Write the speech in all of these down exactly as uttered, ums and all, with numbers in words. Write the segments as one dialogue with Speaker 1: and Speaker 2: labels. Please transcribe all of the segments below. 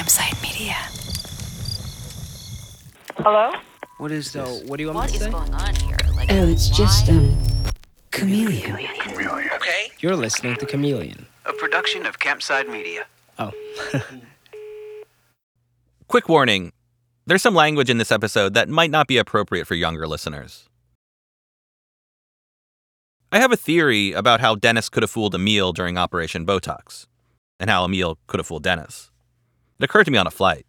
Speaker 1: Campside Media.
Speaker 2: Hello?
Speaker 3: What is the, what do you want
Speaker 4: What
Speaker 3: me to
Speaker 4: is
Speaker 3: say?
Speaker 4: going on here? Like,
Speaker 5: Oh, it's
Speaker 4: why?
Speaker 5: just, um,
Speaker 1: Chameleon.
Speaker 6: Okay?
Speaker 3: You're listening to Chameleon.
Speaker 6: A production of Campside Media.
Speaker 3: Oh.
Speaker 7: Quick warning, there's some language in this episode that might not be appropriate for younger listeners. I have a theory about how Dennis could have fooled Emil during Operation Botox, and how Emil could have fooled Dennis. It occurred to me on a flight.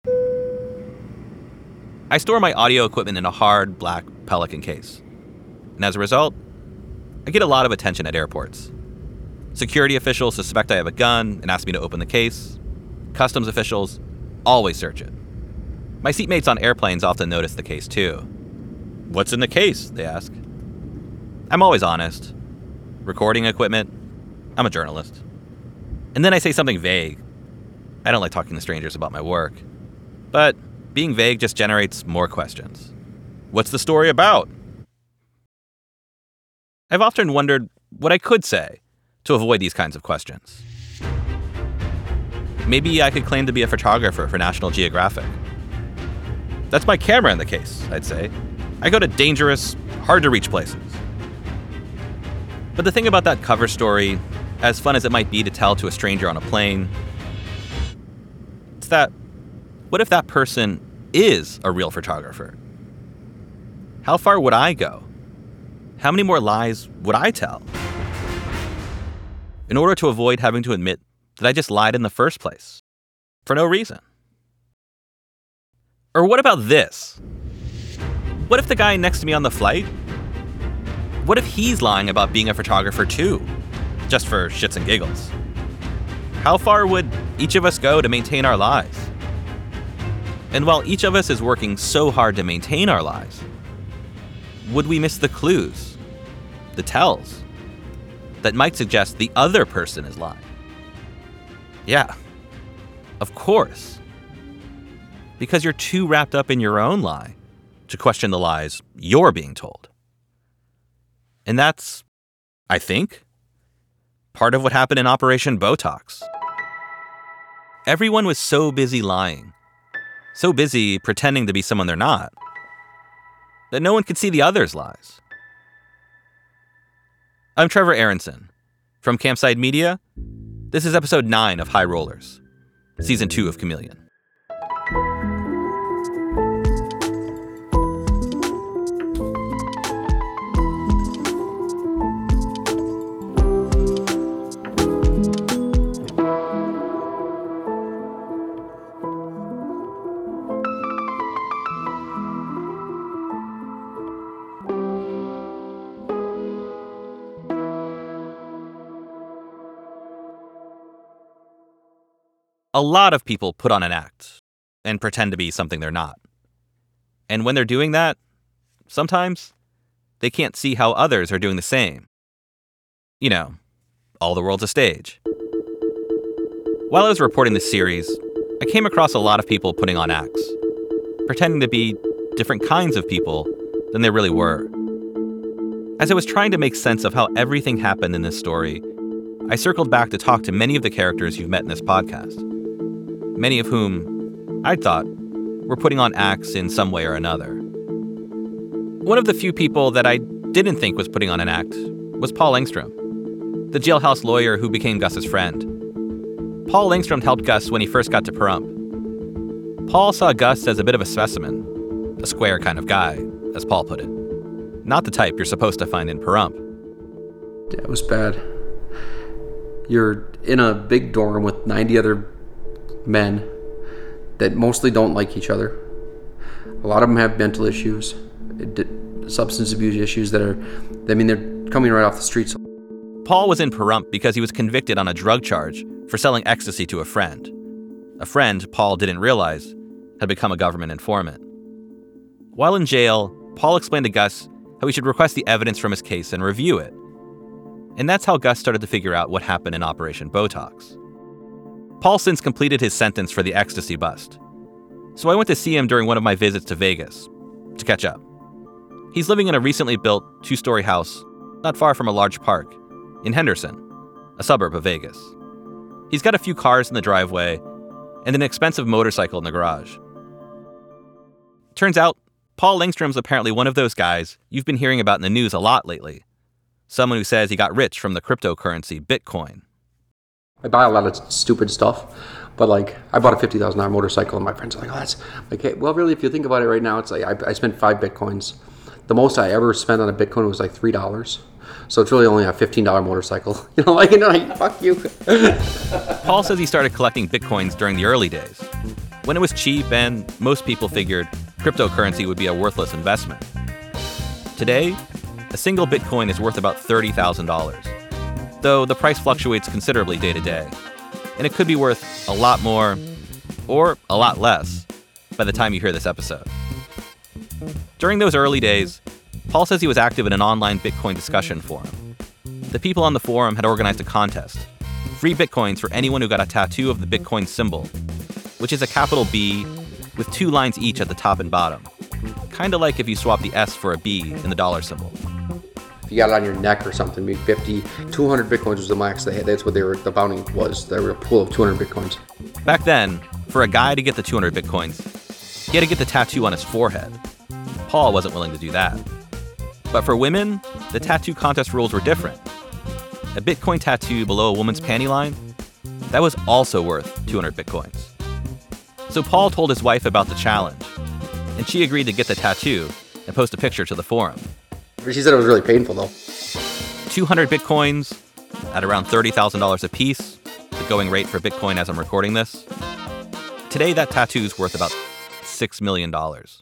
Speaker 7: I store my audio equipment in a hard, black Pelican case. And as a result, I get a lot of attention at airports. Security officials suspect I have a gun and ask me to open the case. Customs officials always search it. My seatmates on airplanes often notice the case too. "What's in the case?" they ask. I'm always honest. Recording equipment. I'm a journalist. And then I say something vague. I don't like talking to strangers about my work. But being vague just generates more questions. What's the story about? I've often wondered what I could say to avoid these kinds of questions. Maybe I could claim to be a photographer for National Geographic. "That's my camera in the case," I'd say. "I go to dangerous, hard-to-reach places." But the thing about that cover story, as fun as it might be to tell to a stranger on a plane, it's that, what if that person is a real photographer? How far would I go? How many more lies would I tell? In order to avoid having to admit that I just lied in the first place, for no reason. Or what about this? What if the guy next to me on the flight, what if he's lying about being a photographer too, just for shits and giggles? How far would each of us go to maintain our lies? And while each of us is working so hard to maintain our lies, would we miss the clues, the tells, that might suggest the other person is lying? Yeah, of course. Because you're too wrapped up in your own lie to question the lies you're being told. And that's, I think, part of what happened in Operation Botox. Everyone was so busy lying, so busy pretending to be someone they're not, that no one could see the other's lies. I'm Trevor Aronson. From Campside Media, this is episode nine of High Rollers, season two of Chameleon. A lot of people put on an act and pretend to be something they're not. And when they're doing that, sometimes they can't see how others are doing the same. You know, all the world's a stage. While I was reporting this series, I came across a lot of people putting on acts, pretending to be different kinds of people than they really were. As I was trying to make sense of how everything happened in this story, I circled back to talk to many of the characters you've met in this podcast. Many of whom, I thought, were putting on acts in some way or another. One of the few people that I didn't think was putting on an act was Paul Engstrom, the jailhouse lawyer who became Gus's friend. Paul Engstrom helped Gus when he first got to Pahrump. Paul saw Gus as a bit of a specimen, a square kind of guy, as Paul put it. Not the type you're supposed to find in Pahrump.
Speaker 8: Yeah, it was bad. You're in a big dorm with ninety other men that mostly don't like each other. A lot of them have mental issues, substance abuse issues that are, I mean, they're coming right off the streets.
Speaker 7: Paul was in Pahrump because he was convicted on a drug charge for selling ecstasy to a friend. A friend Paul didn't realize had become a government informant. While in jail, Paul explained to Gus how he should request the evidence from his case and review it. And that's how Gus started to figure out what happened in Operation Botox. Paul since completed his sentence for the ecstasy bust. So I went to see him during one of my visits to Vegas to catch up. He's living in a recently built two-story house not far from a large park in Henderson, a suburb of Vegas. He's got a few cars in the driveway, and an expensive motorcycle in the garage. Turns out, Paul Engstrom's apparently one of those guys you've been hearing about in the news a lot lately. Someone who says he got rich from the cryptocurrency Bitcoin.
Speaker 8: I buy a lot of stupid stuff, but like I bought a fifty thousand dollars motorcycle and my friends are like, oh, that's like, hey, well, really, if you think about it right now, it's like I, I spent five Bitcoins. The most I ever spent on a Bitcoin was like three dollars. So it's really only a fifteen dollars motorcycle. You know, like, you know, like, fuck you.
Speaker 7: Paul says he started collecting Bitcoins during the early days, when it was cheap and most people figured cryptocurrency would be a worthless investment. Today, a single Bitcoin is worth about thirty thousand dollars, though the price fluctuates considerably day to day, and it could be worth a lot more or a lot less by the time you hear this episode. During those early days, Paul says he was active in an online Bitcoin discussion forum. The people on the forum had organized a contest, free Bitcoins for anyone who got a tattoo of the Bitcoin symbol, which is a capital B with two lines each at the top and bottom, kind of like if you swap the S for a B in the dollar symbol.
Speaker 8: If you got it on your neck or something, maybe fifty, two hundred Bitcoins was the max they had. That's what they were, the bounty was. They were a pool of two hundred Bitcoins.
Speaker 7: Back then, for a guy to get the two hundred Bitcoins, he had to get the tattoo on his forehead. Paul wasn't willing to do that. But for women, the tattoo contest rules were different. A Bitcoin tattoo below a woman's panty line, that was also worth two hundred Bitcoins. So Paul told his wife about the challenge, and she agreed to get the tattoo and post a picture to the forum.
Speaker 8: She said it was really painful, though.
Speaker 7: two hundred Bitcoins at around thirty thousand dollars a piece, the going rate for Bitcoin as I'm recording this. Today, that tattoo's worth about six million dollars.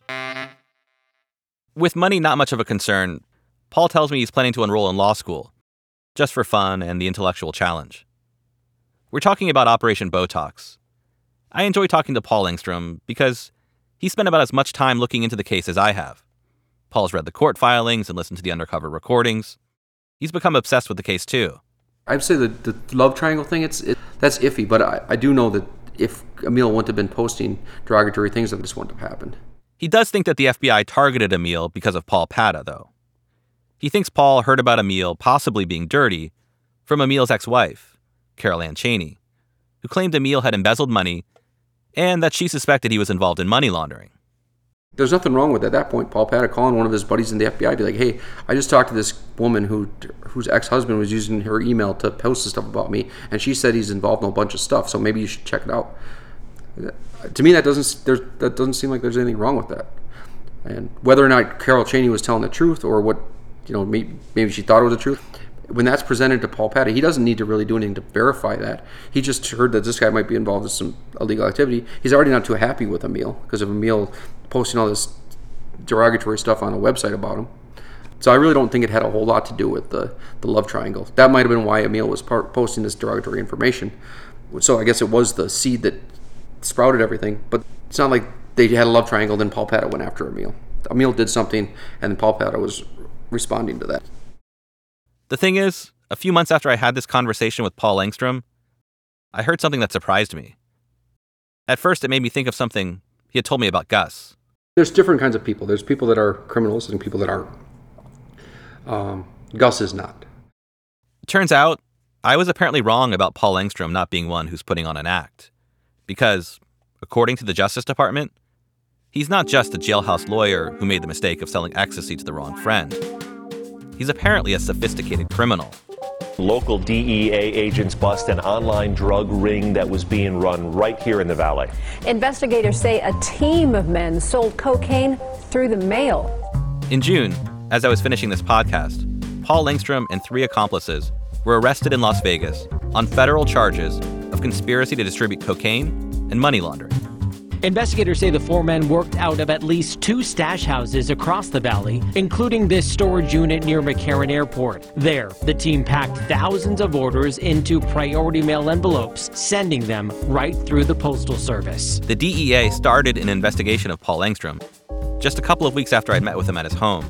Speaker 7: With money not much of a concern, Paul tells me he's planning to enroll in law school, just for fun and the intellectual challenge. We're talking about Operation Botox. I enjoy talking to Paul Engstrom because he spent about as much time looking into the case as I have. Paul's read the court filings and listened to the undercover recordings. He's become obsessed with the case too.
Speaker 8: I'd say the, the love triangle thing, it's it, that's iffy, but I, I do know that if Emil wouldn't have been posting derogatory things, then this wouldn't have happened.
Speaker 7: He does think that the F B I targeted Emil because of Paul Pata, though. He thinks Paul heard about Emil possibly being dirty from Emil's ex-wife, Carol Ann Chaney, who claimed Emil had embezzled money and that she suspected he was involved in money laundering.
Speaker 8: There's nothing wrong with, at that point, Paul Pata calling one of his buddies in the F B I, be like, hey, I just talked to this woman who whose ex-husband was using her email to post stuff about me, and she said he's involved in a bunch of stuff, so maybe you should check it out. To me, that doesn't there's, that doesn't seem like there's anything wrong with that. And whether or not Carol Chaney was telling the truth, or what, you know, maybe, maybe she thought it was the truth, when that's presented to Paul Pata, he doesn't need to really do anything to verify that. He just heard that this guy might be involved in some illegal activity. He's already not too happy with Emil because of Emil posting all this derogatory stuff on a website about him. So I really don't think it had a whole lot to do with the, the love triangle. That might have been why Emil was par- posting this derogatory information. So I guess it was the seed that sprouted everything. But it's not like they had a love triangle, then Paul Pata went after Emil. Emil did something, and then Paul Pata was responding to that.
Speaker 7: The thing is, a few months after I had this conversation with Paul Engstrom, I heard something that surprised me. At first, it made me think of something he had told me about Gus.
Speaker 8: There's different kinds of people. There's people that are criminals and people that aren't. Um, Gus is not.
Speaker 7: It turns out, I was apparently wrong about Paul Engstrom not being one who's putting on an act. Because, according to the Justice Department, he's not just a jailhouse lawyer who made the mistake of selling ecstasy to the wrong friend. He's apparently a sophisticated criminal.
Speaker 2: Local D E A agents bust an online drug ring that was being run right here in the Valley.
Speaker 4: Investigators say a team of men sold cocaine through the mail.
Speaker 7: In June, as I was finishing this podcast, Paul Engstrom and three accomplices were arrested in Las Vegas on federal charges of conspiracy to distribute cocaine and money laundering.
Speaker 5: Investigators say the four men worked out of at least two stash houses across the valley, including this storage unit near McCarran Airport. There, the team packed thousands of orders into priority mail envelopes, sending them right through the Postal Service.
Speaker 7: The D E A started an investigation of Paul Engstrom just a couple of weeks after I'd met with him at his home.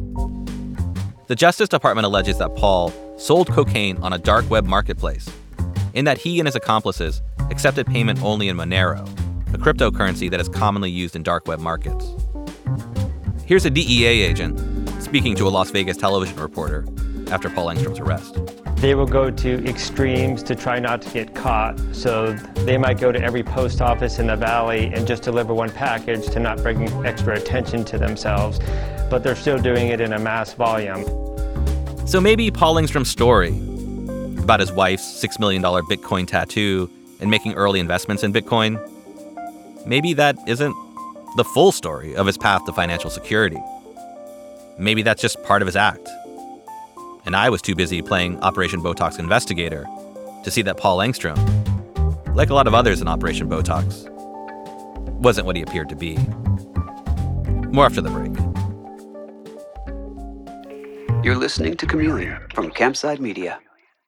Speaker 7: The Justice Department alleges that Paul sold cocaine on a dark web marketplace, in that he and his accomplices accepted payment only in Monero, a cryptocurrency that is commonly used in dark web markets. Here's a D E A agent speaking to a Las Vegas television reporter after Paul Engstrom's arrest.
Speaker 9: they will go to extremes to try not to get caught. So they might go to every post office in the valley and just deliver one package to not bring extra attention to themselves, but they're still doing it in a mass volume.
Speaker 7: So maybe Paul Engstrom's story about his wife's six million dollars Bitcoin tattoo and making early investments in Bitcoin, maybe that isn't the full story of his path to financial security. Maybe that's just part of his act. And I was too busy playing Operation Botox investigator to see that Paul Engstrom, like a lot of others in Operation Botox, wasn't what he appeared to be. More after the break.
Speaker 6: You're listening to Chameleon from Campside Media.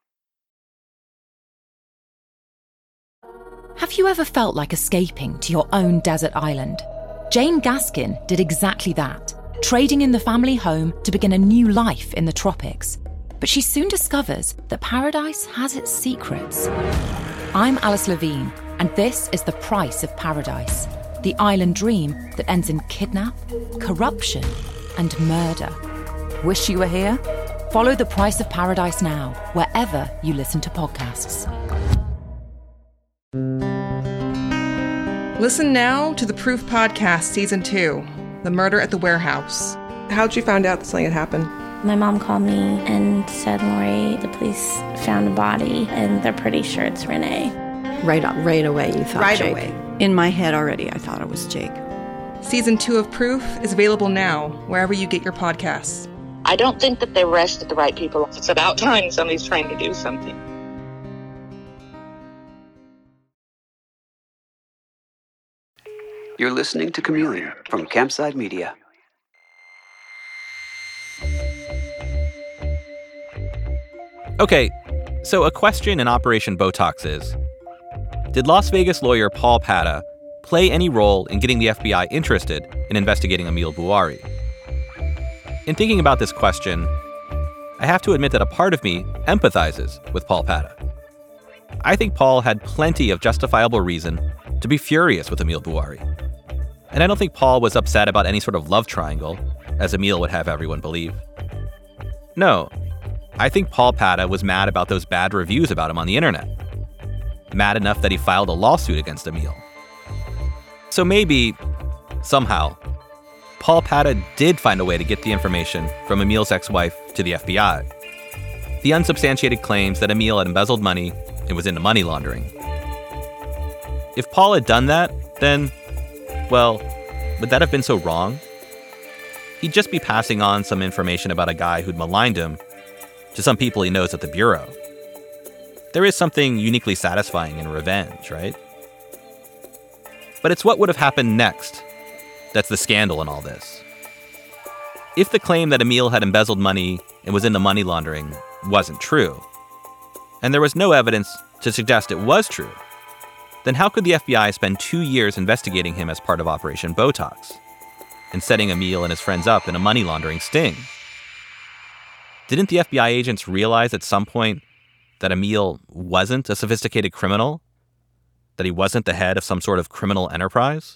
Speaker 10: Have you ever felt like escaping to your own desert island? Jane Gaskin did exactly that, trading in the family home to begin a new life in the tropics. But she soon discovers that paradise has its secrets. I'm Alice Levine, and this is The Price of Paradise, the island dream that ends in kidnap, corruption, and murder. Wish you were here? Follow The Price of Paradise now, wherever you listen to podcasts.
Speaker 11: Listen now to the Proof Podcast Season two, The Murder at the Warehouse. How'd you find out that something had happened?
Speaker 12: My mom called me and said, Lori, the police found a body and they're pretty sure it's Renee.
Speaker 13: Right up, right away you thought
Speaker 11: right
Speaker 13: Jake.
Speaker 11: Away.
Speaker 13: In my head already I thought it was Jake.
Speaker 11: Season two of Proof is available now, wherever you get your podcasts.
Speaker 14: I don't think that they arrested the right people. It's about time somebody's trying to do something.
Speaker 6: You're listening to Chameleon from Campside Media.
Speaker 7: Okay, so a question in Operation Botox is, did Las Vegas lawyer Paul Pata play any role in getting the F B I interested in investigating Emil Bouari? In thinking about this question, I have to admit that a part of me empathizes with Paul Pata. I think Paul had plenty of justifiable reason to be furious with Emil Bouari. And I don't think Paul was upset about any sort of love triangle, as Emil would have everyone believe. No, I think Paul Pata was mad about those bad reviews about him on the internet. Mad enough that he filed a lawsuit against Emil. So maybe, somehow, Paul Pata did find a way to get the information from Emil's ex-wife to the F B I. The unsubstantiated claims that Emil had embezzled money and was into money laundering. If Paul had done that, then, well, would that have been so wrong? He'd just be passing on some information about a guy who'd maligned him to some people he knows at the Bureau. There is something uniquely satisfying in revenge, right? But it's what would have happened next that's the scandal in all this. If the claim that Emil had embezzled money and was into money laundering wasn't true, and there was no evidence to suggest it was true, then how could the F B I spend two years investigating him as part of Operation Botox and setting Emil and his friends up in a money laundering sting? Didn't the F B I agents realize at some point that Emil wasn't a sophisticated criminal? That he wasn't the head of some sort of criminal enterprise?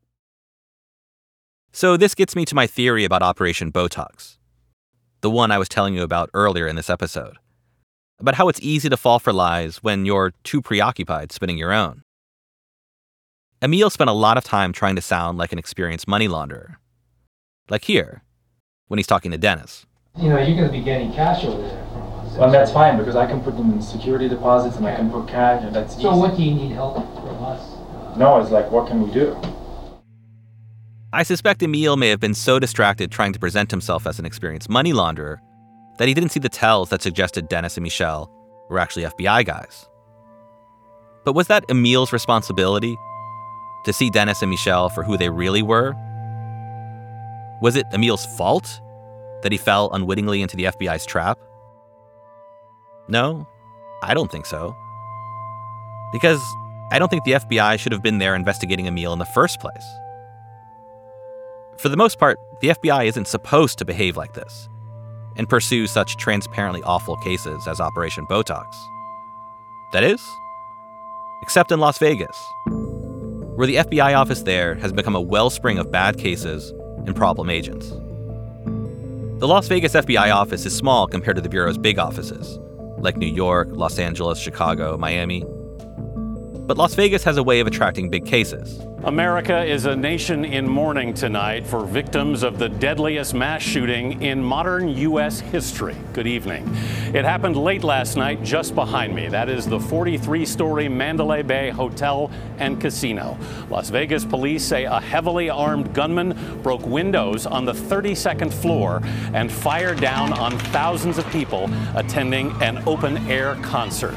Speaker 7: So this gets me to my theory about Operation Botox, the one I was telling you about earlier in this episode, about how it's easy to fall for lies when you're too preoccupied spinning your own. Emil spent a lot of time trying to sound like an experienced money launderer. Like here, when he's talking to Dennis.
Speaker 15: You know, you're going to be getting cash over there from us. Well, that's fine, because I can put them in security deposits and I can put cash, and that's easy. So what do you need help from us? No, it's like, what can we do?
Speaker 7: I suspect Emil may have been so distracted trying to present himself as an experienced money launderer that he didn't see the tells that suggested Dennis and Michelle were actually F B I guys. But was that Emil's responsibility to see Dennis and Michelle for who they really were? Was it Emil's fault that he fell unwittingly into the F B I's trap? No, I don't think so. Because I don't think the F B I should have been there investigating Emil in the first place. For the most part, the F B I isn't supposed to behave like this and pursue such transparently awful cases as Operation Botox. That is, except in Las Vegas, where the F B I office there has become a wellspring of bad cases and problem agents. The Las Vegas F B I office is small compared to the Bureau's big offices, like New York, Los Angeles, Chicago, Miami. But Las Vegas has a way of attracting big cases.
Speaker 16: America is a nation in mourning tonight for victims of the deadliest mass shooting in modern U S history. Good evening. It happened late last night just behind me. That is the forty-three story Mandalay Bay Hotel and Casino. Las Vegas police say a heavily armed gunman broke windows on the thirty-second floor and fired down on thousands of people attending an open-air concert.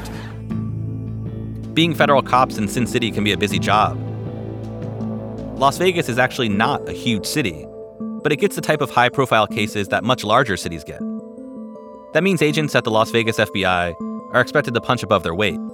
Speaker 7: Being federal cops in Sin City can be a busy job. Las Vegas is actually not a huge city, but it gets the type of high-profile cases that much larger cities get. That means agents at the Las Vegas F B I are expected to punch above their weight.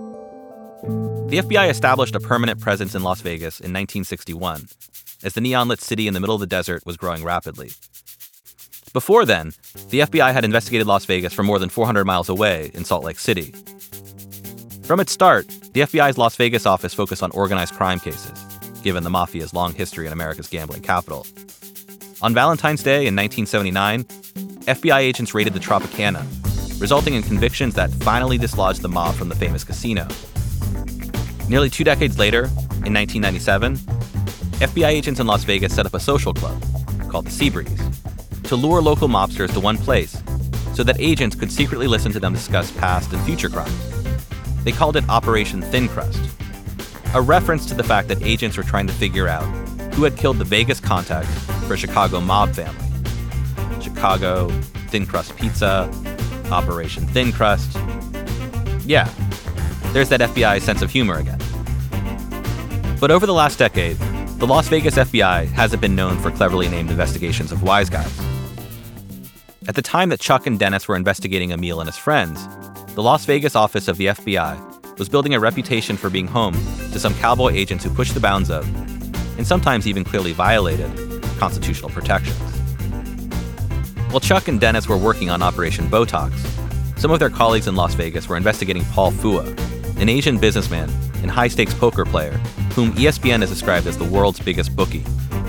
Speaker 7: The F B I established a permanent presence in Las Vegas in nineteen sixty-one, as the neon-lit city in the middle of the desert was growing rapidly. Before then, the F B I had investigated Las Vegas from more than four hundred miles away in Salt Lake City. From its start, the F B I's Las Vegas office focused on organized crime cases, given the mafia's long history in America's gambling capital. On Valentine's Day in nineteen seventy-nine, F B I agents raided the Tropicana, resulting in convictions that finally dislodged the mob from the famous casino. Nearly two decades later, in nineteen ninety-seven, F B I agents in Las Vegas set up a social club, called the Seabreeze, to lure local mobsters to one place so that agents could secretly listen to them discuss past and future crimes. They called it Operation Thin Crust, a reference to the fact that agents were trying to figure out who had killed the Vegas contact for a Chicago mob family. Chicago, Thin Crust Pizza, Operation Thin Crust. Yeah, there's that F B I sense of humor again. But over the last decade, the Las Vegas F B I hasn't been known for cleverly named investigations of wise guys. At the time that Chuck and Dennis were investigating Emil and his friends, the Las Vegas office of the F B I was building a reputation for being home to some cowboy agents who pushed the bounds of, and sometimes even clearly violated, constitutional protections. While Chuck and Dennis were working on Operation Botox, some of their colleagues in Las Vegas were investigating Paul Fua, an Asian businessman and high-stakes poker player whom E S P N has described as the world's biggest bookie.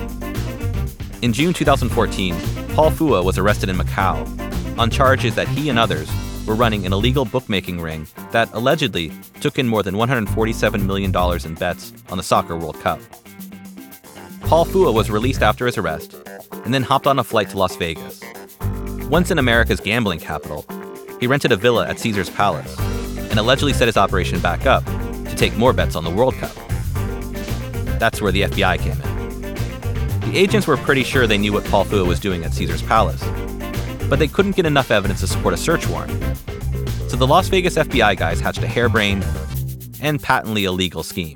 Speaker 7: In June twenty fourteen, Paul Fua was arrested in Macau on charges that he and others were running an illegal bookmaking ring that allegedly took in more than one hundred forty-seven million dollars in bets on the Soccer World Cup. Paul Fua was released after his arrest and then hopped on a flight to Las Vegas. Once in America's gambling capital, he rented a villa at Caesar's Palace and allegedly set his operation back up to take more bets on the World Cup. That's where the F B I came in. The agents were pretty sure they knew what Paul Fua was doing at Caesar's Palace, but they couldn't get enough evidence to support a search warrant. So the Las Vegas F B I guys hatched a harebrained and patently illegal scheme.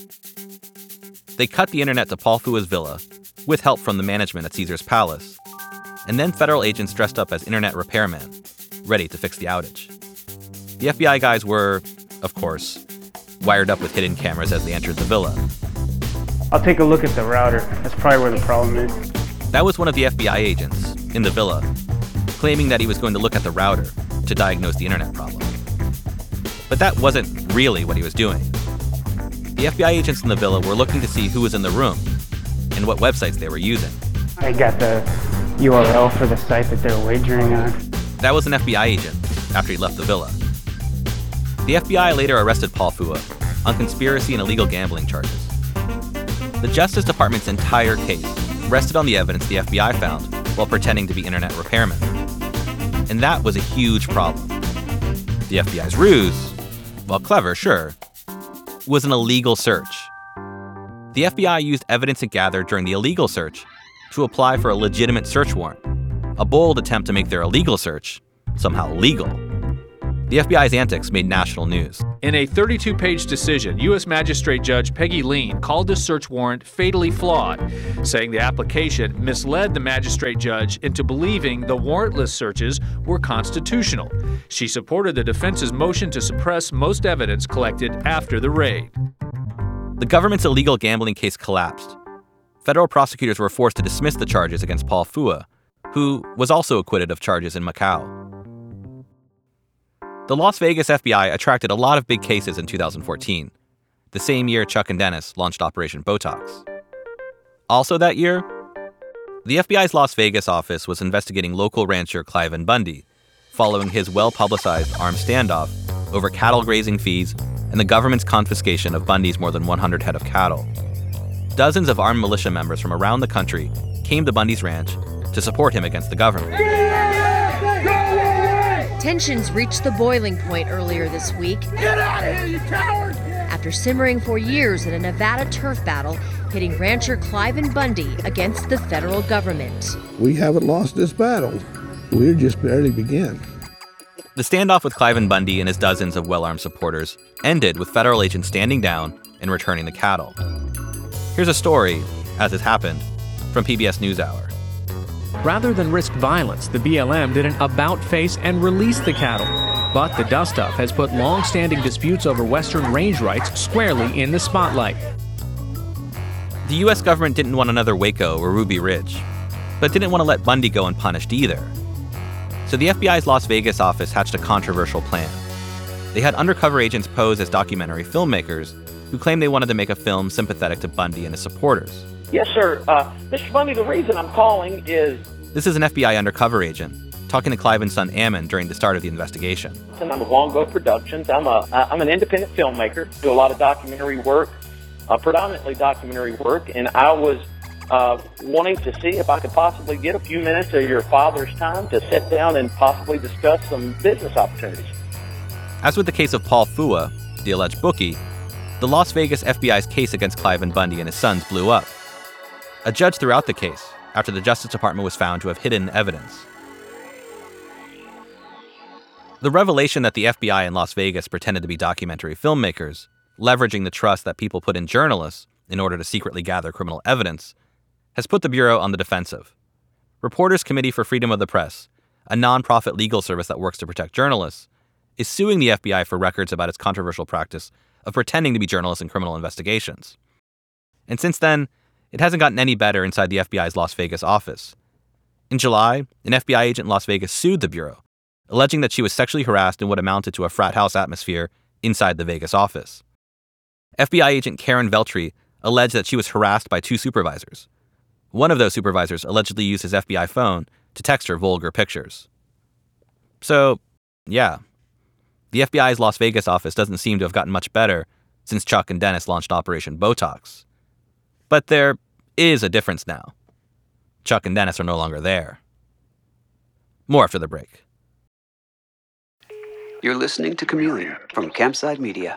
Speaker 7: They cut the internet to Paul Fua's villa, with help from the management at Caesar's Palace, and then federal agents dressed up as internet repairmen, ready to fix the outage. The F B I guys were, of course, wired up with hidden cameras as they entered the villa.
Speaker 9: I'll take a look at the router. That's probably where the problem is.
Speaker 7: That was one of the F B I agents, in the villa, claiming that he was going to look at the router to diagnose the internet problem. But that wasn't really what he was doing. The F B I agents in the villa were looking to see who was in the room and what websites they were using.
Speaker 9: I got the U R L for the site that they were wagering on.
Speaker 7: That was an F B I agent after he left the villa. The F B I later arrested Paul Fua on conspiracy and illegal gambling charges. The Justice Department's entire case rested on the evidence the F B I found while pretending to be internet repairmen. And that was a huge problem. The F B I's ruse, while clever, sure, was an illegal search. The F B I used evidence it gathered during the illegal search to apply for a legitimate search warrant, a bold attempt to make their illegal search somehow legal. The F B I's antics made national news.
Speaker 17: In a thirty-two page decision, U S Magistrate Judge Peggy Lean called the search warrant fatally flawed, saying the application misled the magistrate judge into believing the warrantless searches were constitutional. She supported the defense's motion to suppress most evidence collected after the raid.
Speaker 7: The government's illegal gambling case collapsed. Federal prosecutors were forced to dismiss the charges against Paul Fua, who was also acquitted of charges in Macau. The Las Vegas F B I attracted a lot of big cases in two thousand fourteen, the same year Chuck and Dennis launched Operation Botox. Also that year, the F B I's Las Vegas office was investigating local rancher Cliven Bundy following his well-publicized armed standoff over cattle grazing fees and the government's confiscation of Bundy's more than one hundred head of cattle. Dozens of armed militia members from around the country came to Bundy's ranch to support him against the government.
Speaker 18: Tensions reached the boiling point earlier this week. Get out of here, you coward! After simmering for years in a Nevada turf battle, pitting rancher Cliven Bundy against the federal government.
Speaker 19: We haven't lost this battle. We're just barely beginning.
Speaker 7: The standoff with Cliven Bundy and his dozens of well-armed supporters ended with federal agents standing down and returning the cattle. Here's a story, as it happened, from P B S NewsHour.
Speaker 17: Rather than risk violence, the B L M did an about-face and released the cattle. But the dust-up has put long-standing disputes over Western range rights squarely in the spotlight.
Speaker 7: The U S government didn't want another Waco or Ruby Ridge, but didn't want to let Bundy go unpunished either. So the F B I's Las Vegas office hatched a controversial plan. They had undercover agents pose as documentary filmmakers who claimed they wanted to make a film sympathetic to Bundy and his supporters.
Speaker 20: Yes, sir. Uh, Mister Bundy, the reason I'm calling is...
Speaker 7: This is an F B I undercover agent talking to Cliven's son Ammon during the start of the investigation.
Speaker 20: And I'm with Longbow Productions. I'm a I'm an independent filmmaker. Do a lot of documentary work, uh, predominantly documentary work, and I was uh, wanting to see if I could possibly get a few minutes of your father's time to sit down and possibly discuss some business opportunities.
Speaker 7: As with the case of Paul Fua, the alleged bookie, the Las Vegas F B I's case against Cliven Bundy and his sons blew up. A judge threw out the case after the Justice Department was found to have hidden evidence. The revelation that the F B I in Las Vegas pretended to be documentary filmmakers, leveraging the trust that people put in journalists in order to secretly gather criminal evidence, has put the Bureau on the defensive. Reporters Committee for Freedom of the Press, a nonprofit legal service that works to protect journalists, is suing the F B I for records about its controversial practice of pretending to be journalists in criminal investigations. And since then, it hasn't gotten any better inside the F B I's Las Vegas office. In July, an F B I agent in Las Vegas sued the Bureau, alleging that she was sexually harassed in what amounted to a frat house atmosphere inside the Vegas office. F B I agent Karen Veltri alleged that she was harassed by two supervisors. One of those supervisors allegedly used his F B I phone to text her vulgar pictures. So, yeah, the F B I's Las Vegas office doesn't seem to have gotten much better since Chuck and Dennis launched Operation Botox. But there is a difference now. Chuck and Dennis are no longer there. More after the break.
Speaker 6: You're listening to Chameleon from Campside Media.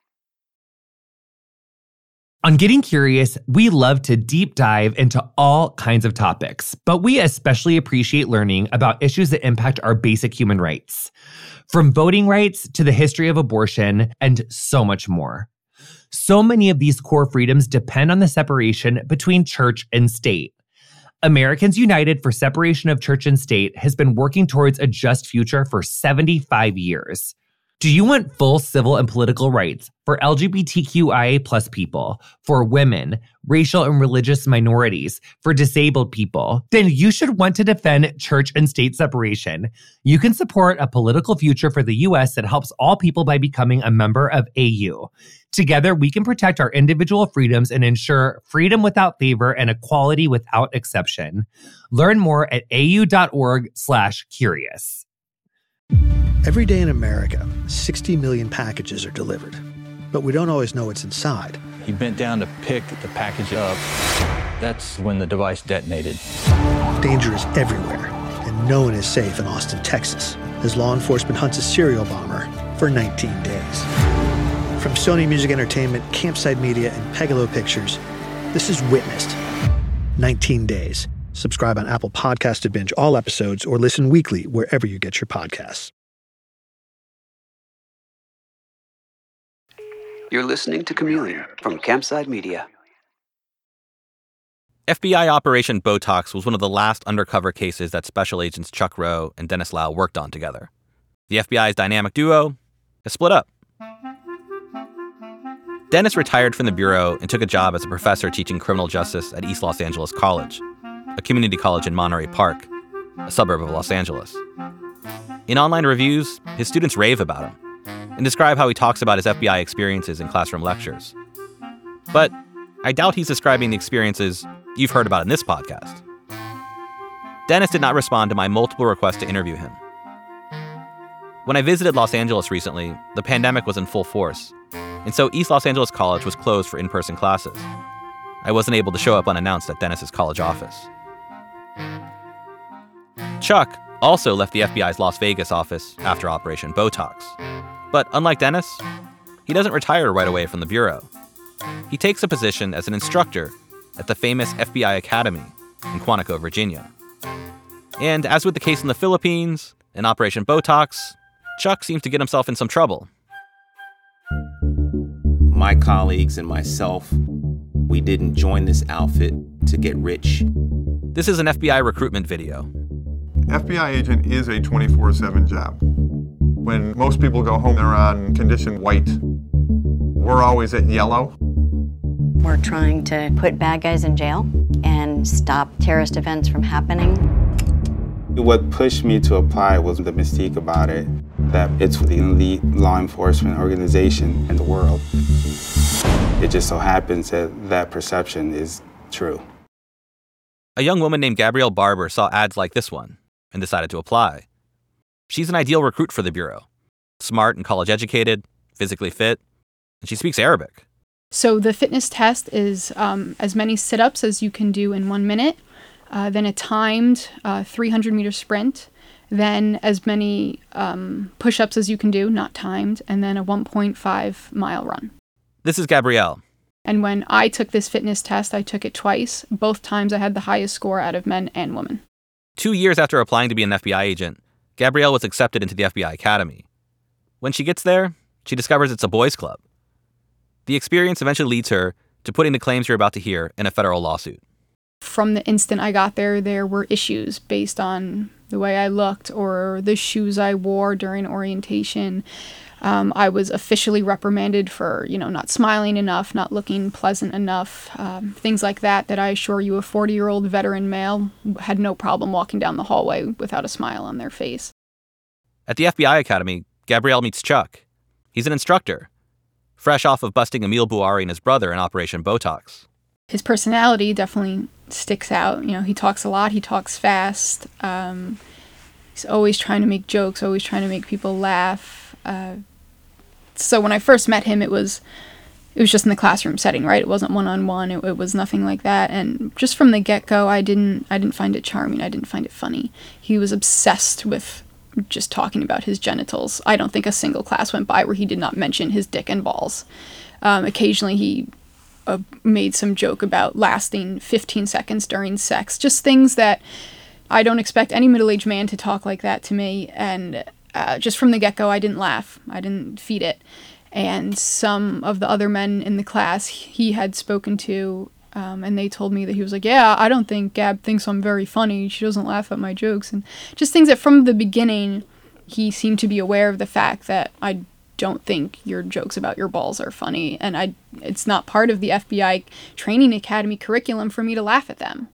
Speaker 21: On Getting Curious, we love to deep dive into all kinds of topics, but we especially appreciate learning about issues that impact our basic human rights, from voting rights to the history of abortion and so much more. So many of these core freedoms depend on the separation between church and state. Americans United for Separation of Church and State has been working towards a just future for seventy-five years. Do you want full civil and political rights for L G B T Q I A plus people, for women, racial and religious minorities, for disabled people? Then you should want to defend church and state separation. You can support a political future for the U S that helps all people by becoming a member of A U. Together, we can protect our individual freedoms and ensure freedom without favor and equality without exception. Learn more at au.org slash curious.
Speaker 22: Every day in America, sixty million packages are delivered, but we don't always know what's inside.
Speaker 23: He bent down to pick the package up. That's when the device detonated.
Speaker 22: Danger is everywhere, and no one is safe in Austin, Texas, as law enforcement hunts a serial bomber for nineteen days. From Sony Music Entertainment, Campside Media, and Pegalo Pictures, this is Witnessed. nineteen days. Subscribe on Apple Podcasts to binge all episodes or listen weekly wherever you get your podcasts.
Speaker 6: You're listening to Chameleon from Campside Media.
Speaker 7: F B I Operation Botox was one of the last undercover cases that Special Agents Chuck Rowe and Dennis Lau worked on together. The F B I's dynamic duo has split up. Dennis retired from the Bureau and took a job as a professor teaching criminal justice at East Los Angeles College, a community college in Monterey Park, a suburb of Los Angeles. In online reviews, his students rave about him and describe how he talks about his F B I experiences in classroom lectures. But I doubt he's describing the experiences you've heard about in this podcast. Dennis did not respond to my multiple requests to interview him. When I visited Los Angeles recently, the pandemic was in full force, and so East Los Angeles College was closed for in-person classes. I wasn't able to show up unannounced at Dennis's college office. Chuck also left the F B I's Las Vegas office after Operation Botox. But unlike Dennis, he doesn't retire right away from the Bureau. He takes a position as an instructor at the famous F B I Academy in Quantico, Virginia. And as with the case in the Philippines and Operation Botox, Chuck seems to get himself in some trouble.
Speaker 1: My colleagues and myself, we didn't join this outfit to get rich.
Speaker 7: This is an F B I recruitment video.
Speaker 3: F B I agent is a twenty-four seven job. When most people go home, they're on condition white. We're always at yellow.
Speaker 8: We're trying to put bad guys in jail and stop terrorist events from happening.
Speaker 24: What pushed me to apply was the mystique about it, that it's the elite law enforcement organization in the world. It just so happens that that perception is true.
Speaker 7: A young woman named Gabrielle Barber saw ads like this one and decided to apply. She's an ideal recruit for the Bureau. Smart and college-educated, physically fit, and she speaks Arabic.
Speaker 25: So the fitness test is um, as many sit-ups as you can do in one minute, uh, then a timed uh, three hundred meter sprint, then as many um, push-ups as you can do, not timed, and then a one point five mile run.
Speaker 7: This is Gabrielle.
Speaker 25: And when I took this fitness test, I took it twice. Both times I had the highest score out of men and women.
Speaker 7: Two years after applying to be an F B I agent, Gabrielle was accepted into the F B I Academy. When she gets there, she discovers it's a boys' club. The experience eventually leads her to putting the claims you're about to hear in a federal lawsuit.
Speaker 25: From the instant I got there, there were issues based on the way I looked or the shoes I wore during orientation. Um, I was officially reprimanded for, you know, not smiling enough, not looking pleasant enough, um, things like that, that I assure you a forty-year-old veteran male had no problem walking down the hallway without a smile on their face.
Speaker 7: At the F B I Academy, Gabrielle meets Chuck. He's an instructor, fresh off of busting Emil Buari and his brother in Operation Botox.
Speaker 25: His personality definitely sticks out. You know, he talks a lot, he talks fast. Um, he's always trying to make jokes, always trying to make people laugh. Uh, so when I first met him, it was it was just in the classroom setting, right? It wasn't one-on-one, it, it was nothing like that. And just from the get-go, I didn't I didn't find it charming, I didn't find it funny. He was obsessed with just talking about his genitals. I don't think a single class went by where he did not mention his dick and balls. Um, occasionally he uh, made some joke about lasting fifteen seconds during sex. Just things that I don't expect any middle-aged man to talk like that to me. And uh, just from the get-go, I didn't laugh. I didn't feed it. And some of the other men in the class he had spoken to, Um, and they told me that he was like, yeah, I don't think Gab thinks I'm very funny. She doesn't laugh at my jokes. And just things that from the beginning, he seemed to be aware of the fact that I don't think your jokes about your balls are funny. And I, it's not part of the F B I Training Academy curriculum for me to laugh at them.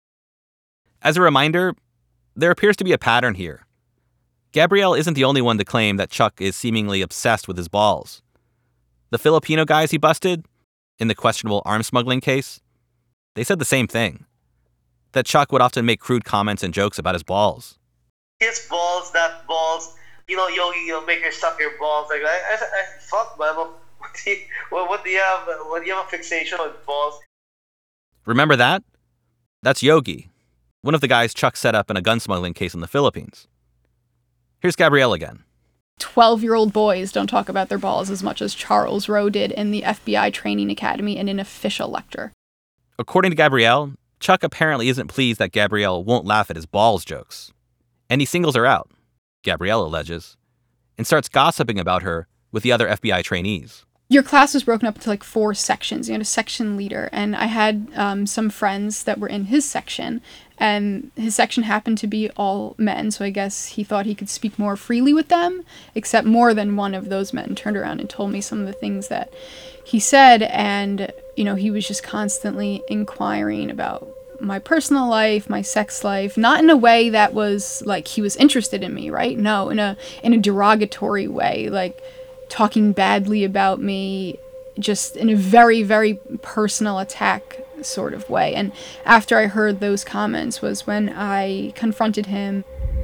Speaker 7: As a reminder, there appears to be a pattern here. Gabrielle isn't the only one to claim that Chuck is seemingly obsessed with his balls. The Filipino guys he busted in the questionable arms smuggling case, they said the same thing, that Chuck would often make crude comments and jokes about his balls.
Speaker 26: His balls, that balls, you know, Yogi, you'll make her suck your balls. Like, I, I, I fuck, man, what do, you, what, what do you have, what do you have a fixation on balls?
Speaker 7: Remember that? That's Yogi, one of the guys Chuck set up in a gun smuggling case in the Philippines. Here's Gabrielle again.
Speaker 25: twelve-year-old boys don't talk about their balls as much as Charles Rowe did in the F B I Training Academy in an official lecture.
Speaker 7: According to Gabrielle, Chuck apparently isn't pleased that Gabrielle won't laugh at his balls jokes. And he singles her out, Gabrielle alleges, and starts gossiping about her with the other F B I trainees.
Speaker 25: Your class was broken up into like four sections. You had a section leader, and I had um, some friends that were in his section, and his section happened to be all men, so I guess he thought he could speak more freely with them, except more than one of those men turned around and told me some of the things that he said, and, you know, he was just constantly inquiring about my personal life, my sex life, not in a way that was like he was interested in me, right? No, in a in a derogatory way, like talking badly about me, just in a very, very personal attack sort of way. And after I heard those comments was when I confronted him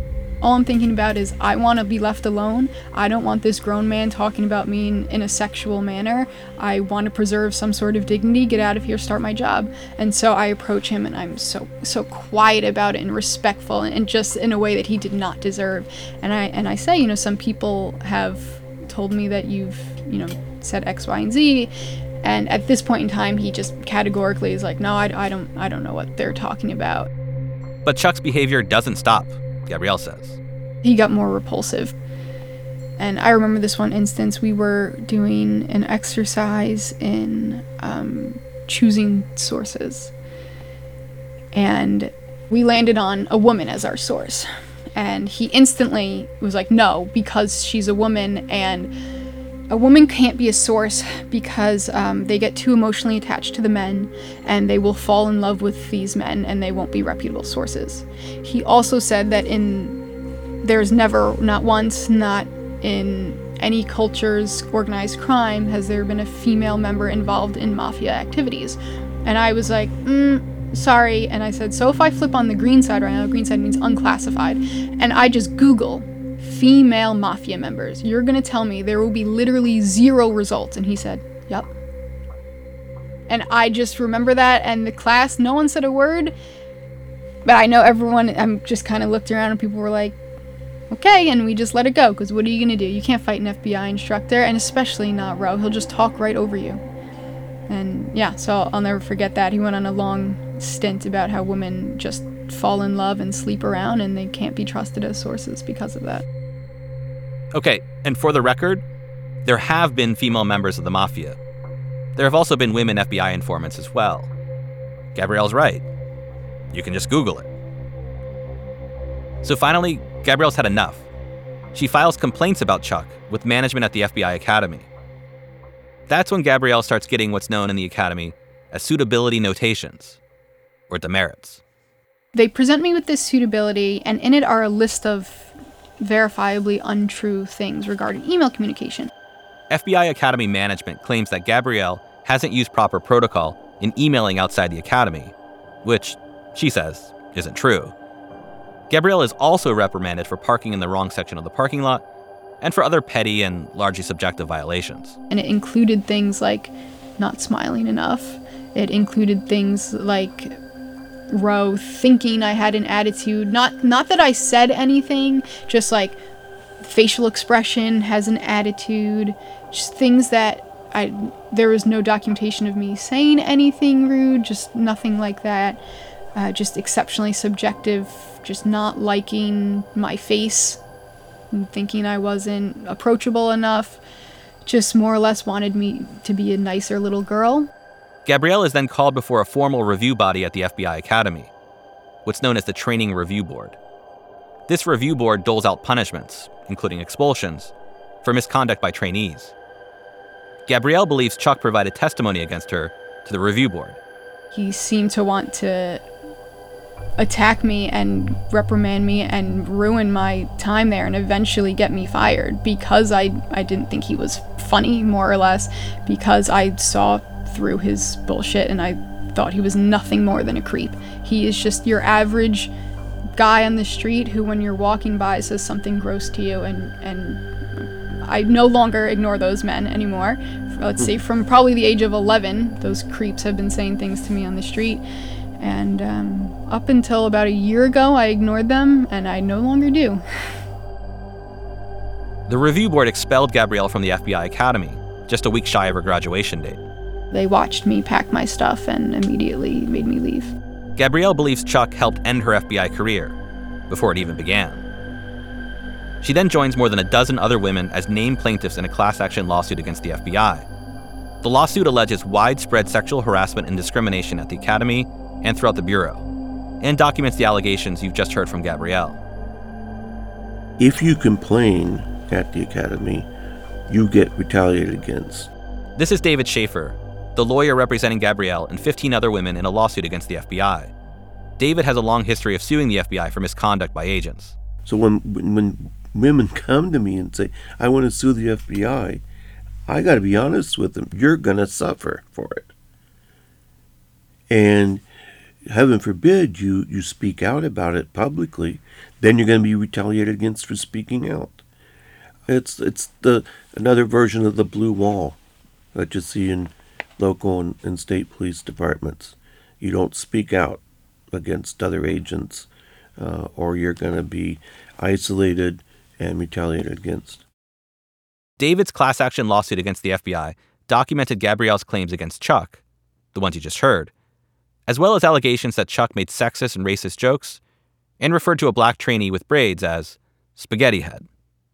Speaker 25: All I'm thinking about is I want to be left alone. I don't want this grown man talking about me in, in a sexual manner. I want to preserve some sort of dignity, get out of here, start my job. And so I approach him, and I'm so so quiet about it and respectful, and, and just in a way that he did not deserve. And I and I say, you know, some people have told me that you've, you know, said X, Y, and Z. And at this point in time, he just categorically is like, no, I, I don't I don't know what they're talking about.
Speaker 7: But Chuck's behavior doesn't stop, Gabrielle says.
Speaker 25: He got more repulsive. And I remember this one instance, we were doing an exercise in um, choosing sources. And we landed on a woman as our source. And he instantly was like, no, because she's a woman, and a woman can't be a source because um, they get too emotionally attached to the men, and they will fall in love with these men, and they won't be reputable sources. He also said that in there's never, not once, not in any culture's organized crime, has there been a female member involved in mafia activities. And I was like, mm, sorry. And I said, so if I flip on the green side right now, green side means unclassified, and I just Google female mafia members, you're gonna tell me there will be literally zero results? And he said, yep. And I just remember that, and the class, no one said a word, but I know everyone, I'm just kind of looked around and people were like, okay, and we just let it go, because what are you gonna do? You can't fight an F B I instructor, and especially not Roe. He'll just talk right over you. And yeah, so I'll never forget that. He went on a long stint about how women just fall in love and sleep around, and they can't be trusted as sources because of that.
Speaker 7: Okay, and for the record, there have been female members of the mafia. There have also been women F B I informants as well. Gabrielle's right. You can just Google it. So finally, Gabrielle's had enough. She files complaints about Chuck with management at the F B I Academy. That's when Gabrielle starts getting what's known in the Academy as suitability notations, or demerits.
Speaker 25: They present me with this suitability, and in it are a list of verifiably untrue things regarding email communication.
Speaker 7: F B I Academy management claims that Gabrielle hasn't used proper protocol in emailing outside the Academy, which, she says, isn't true. Gabrielle is also reprimanded for parking in the wrong section of the parking lot, and for other petty and largely subjective violations.
Speaker 25: And it included things like not smiling enough. It included things like Roe thinking I had an attitude. Not not that I said anything, just like facial expression has an attitude. Just things that I there was no documentation of me saying anything rude, just nothing like that. Uh, just exceptionally subjective, just not liking my face, and thinking I wasn't approachable enough. Just more or less wanted me to be a nicer little girl.
Speaker 7: Gabrielle is then called before a formal review body at the F B I Academy, what's known as the Training Review Board. This review board doles out punishments, including expulsions, for misconduct by trainees. Gabrielle believes Chuck provided testimony against her to the review board.
Speaker 25: He seemed to want to attack me and reprimand me and ruin my time there and eventually get me fired because I, I didn't think he was funny, more or less, because I saw through his bullshit and I thought he was nothing more than a creep. He is just your average guy on the street who, when you're walking by, says something gross to you, and, and I no longer ignore those men anymore. Let's say from probably the age of eleven, those creeps have been saying things to me on the street. And um, up until about a year ago, I ignored them, and I no longer do.
Speaker 7: The review board expelled Gabrielle from the F B I Academy, just a week shy of her graduation date.
Speaker 25: They watched me pack my stuff and immediately made me leave.
Speaker 7: Gabrielle believes Chuck helped end her F B I career, before it even began. She then joins more than a dozen other women as named plaintiffs in a class action lawsuit against the F B I. The lawsuit alleges widespread sexual harassment and discrimination at the Academy and throughout the Bureau, and documents the allegations you've just heard from Gabrielle.
Speaker 2: If you complain at the Academy, you get retaliated against.
Speaker 7: This is David Schaefer, the lawyer representing Gabrielle and fifteen other women in a lawsuit against the F B I. David has a long history of suing the F B I for misconduct by agents.
Speaker 2: So when when women come to me and say, I want to sue the F B I, I got to be honest with them. You're going to suffer for it. And heaven forbid you, you speak out about it publicly, then you're going to be retaliated against for speaking out. It's it's the another version of the blue wall that you see in local and, and state police departments. You don't speak out against other agents, uh, or you're going to be isolated and retaliated against.
Speaker 7: David's class action lawsuit against the F B I documented Gabrielle's claims against Chuck, the ones you just heard, as well as allegations that Chuck made sexist and racist jokes and referred to a black trainee with braids as Spaghetti Head.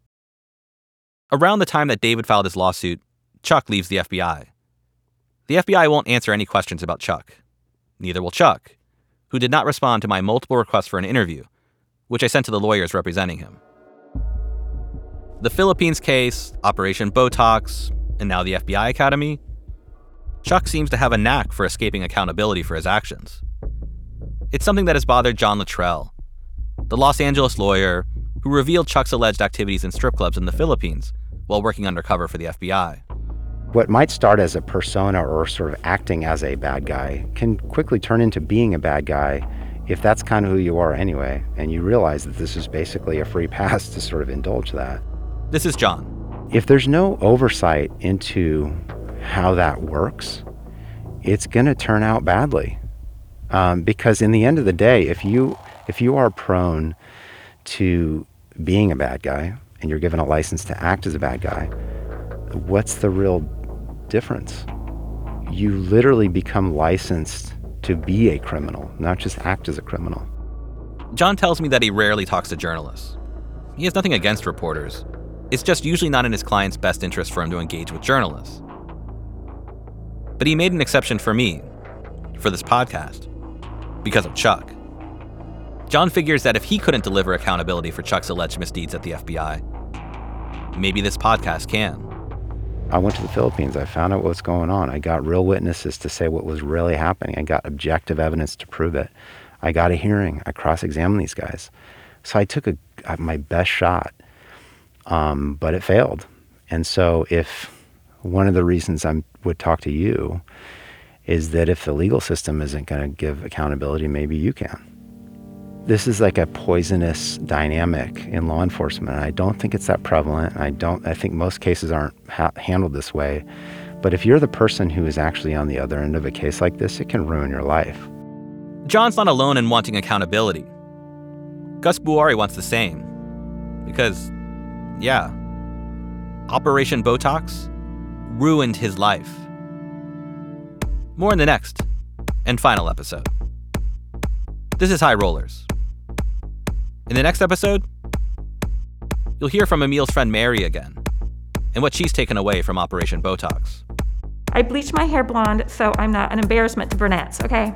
Speaker 7: Around the time that David filed his lawsuit, Chuck leaves the F B I. The F B I won't answer any questions about Chuck. Neither will Chuck, who did not respond to my multiple requests for an interview, which I sent to the lawyers representing him. The Philippines case, Operation Botox, and now the F B I Academy, Chuck seems to have a knack for escaping accountability for his actions. It's something that has bothered John Luttrell, the Los Angeles lawyer who revealed Chuck's alleged activities in strip clubs in the Philippines while working undercover for the F B I.
Speaker 4: What might start as a persona or sort of acting as a bad guy can quickly turn into being a bad guy if that's kind of who you are anyway, and you realize that this is basically a free pass to sort of indulge that.
Speaker 7: This is John.
Speaker 4: If there's no oversight into how that works, it's going to turn out badly. Um, because in the end of the day, if you if you are prone to being a bad guy and you're given a license to act as a bad guy, what's the real difference? You literally become licensed to be a criminal, not just act as a criminal.
Speaker 7: John tells me that he rarely talks to journalists. He has nothing against reporters. It's just usually not in his client's best interest for him to engage with journalists. But he made an exception for me, for this podcast, because of Chuck. John figures that if he couldn't deliver accountability for Chuck's alleged misdeeds at the F B I, maybe this podcast can.
Speaker 4: I went to the Philippines. I found out what's going on. I got real witnesses to say what was really happening. I got objective evidence to prove it. I got a hearing. I cross-examined these guys. So I took a, my best shot, um, but it failed. And so if one of the reasons I would talk to you is that if the legal system isn't going to give accountability, maybe you can. This is like a poisonous dynamic in law enforcement. I don't think it's that prevalent. I don't. I think most cases aren't ha- handled this way. But if you're the person who is actually on the other end of a case like this, it can ruin your life.
Speaker 7: John's not alone in wanting accountability. Gus Buari wants the same. Because, yeah, Operation Botox ruined his life. More in the next and final episode. This is High Rollers. In the next episode, you'll hear from Emil's friend Mary again and what she's taken away from Operation Botox.
Speaker 5: I bleached my hair blonde so I'm not an embarrassment to brunettes, okay?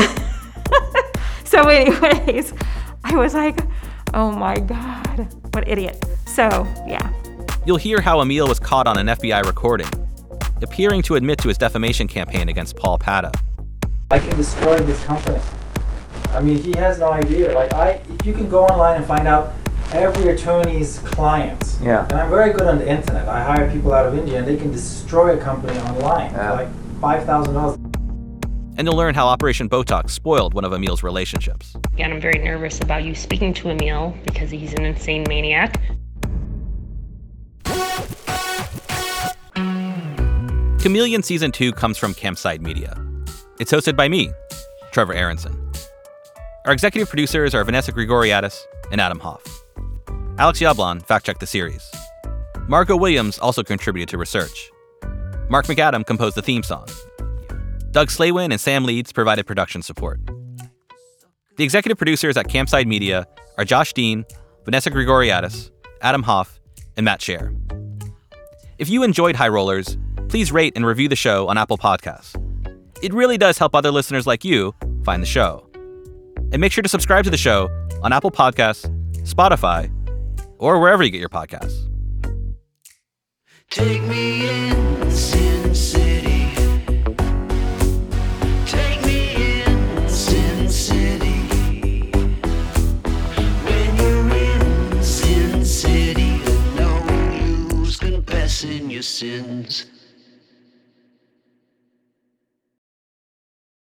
Speaker 5: So anyways, I was like, oh my God, what idiot. So, yeah.
Speaker 7: You'll hear how Emil was caught on an F B I recording, appearing to admit to his defamation campaign against Paul Pata.
Speaker 15: I can destroy this company. I mean, he has no idea. Like, I, if you can go online and find out every attorney's clients. Yeah. And I'm very good on the internet. I hire people out of India, and they can destroy a company online yeah. for like five thousand dollars.
Speaker 7: And you'll learn how Operation Botox spoiled one of Emil's relationships.
Speaker 10: Again, I'm very nervous about you speaking to Emil because he's an insane maniac.
Speaker 7: Chameleon Season two comes from Campside Media. It's hosted by me, Trevor Aronson. Our executive producers are Vanessa Grigoriadis and Adam Hoff. Alex Yablon fact-checked the series. Margot Williams also contributed to research. Mark McAdam composed the theme song. Doug Slaywin and Sam Leeds provided production support. The executive producers at Campside Media are Josh Dean, Vanessa Grigoriadis, Adam Hoff, and Matt Scher. If you enjoyed High Rollers, please rate and review the show on Apple Podcasts. It really does help other listeners like you find the show. And make sure to subscribe to the show on Apple Podcasts, Spotify, or wherever you get your podcasts.
Speaker 11: Take me in, Sin City. Take me in, Sin City. When you're in Sin City, no use confessing your sins.